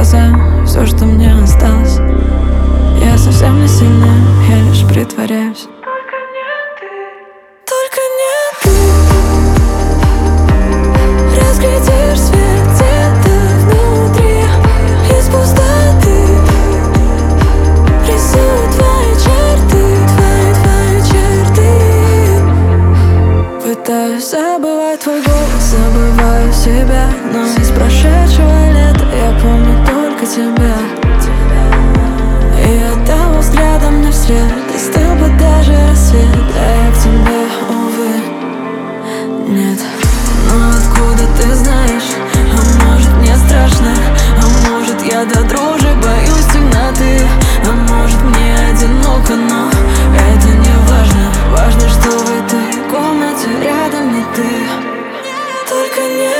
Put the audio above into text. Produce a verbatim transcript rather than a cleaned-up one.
глаза, все, что мне осталось. Я совсем не сильная, я лишь притворяюсь. Только не ты, только не ты. Разглядишь свет где-то внутри, из пустоты рисую твои черты, твои, твои черты. Пытаюсь забывать твой голос, забываю себя, но из прошедшего лета я помню только тебя. И от того взгляда мне вслед остыл бы даже рассвет, а я к тебе, увы, нет. Но откуда ты знаешь? А может мне страшно? А может я до дрожи боюсь темноты? А может мне одиноко, но это не важно. Важно, что в этой комнате рядом не ты. Только не